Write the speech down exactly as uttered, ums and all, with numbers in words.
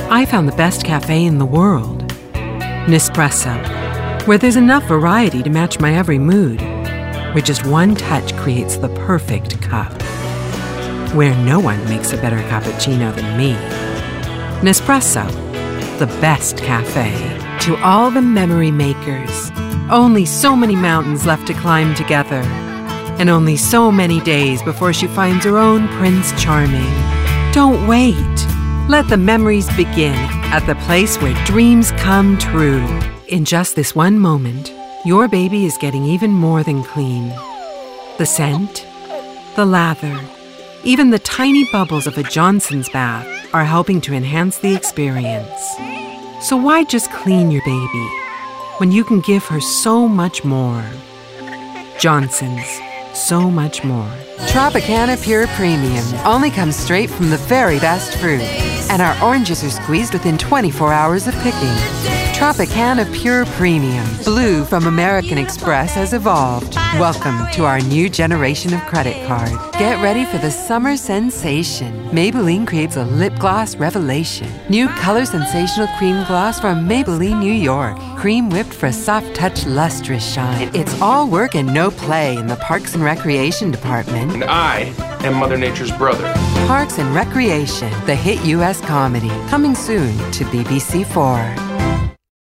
I found the best cafe in the world. Nespresso, where there's enough variety to match my every mood. Where just one touch creates the perfect cup. Where no one makes a better cappuccino than me. Nespresso, the best cafe. To all the memory makers, only so many mountains left to climb together. And only so many days before she finds her own Prince Charming. Don't wait. Let the memories begin at the place where dreams come true. In just this one moment, your baby is getting even more than clean. The scent, the lather, even the tiny bubbles of a Johnson's bath are helping to enhance the experience. So why just clean your baby when you can give her so much more? Johnson's, so much more. Tropicana Pure Premium only comes straight from the very best fruit, and our oranges are squeezed within twenty-four hours of picking. Tropicana Pure Premium, blue from American Express, has evolved. Welcome to our new generation of credit card. Get ready for the summer sensation. Maybelline creates a lip gloss revelation. New color sensational cream gloss from Maybelline New York. Cream whipped for a soft touch lustrous shine. It's all work and no play in the Parks and Recreation department. And I am Mother Nature's brother. Parks and Recreation, the hit U S comedy. Coming soon to B B C four.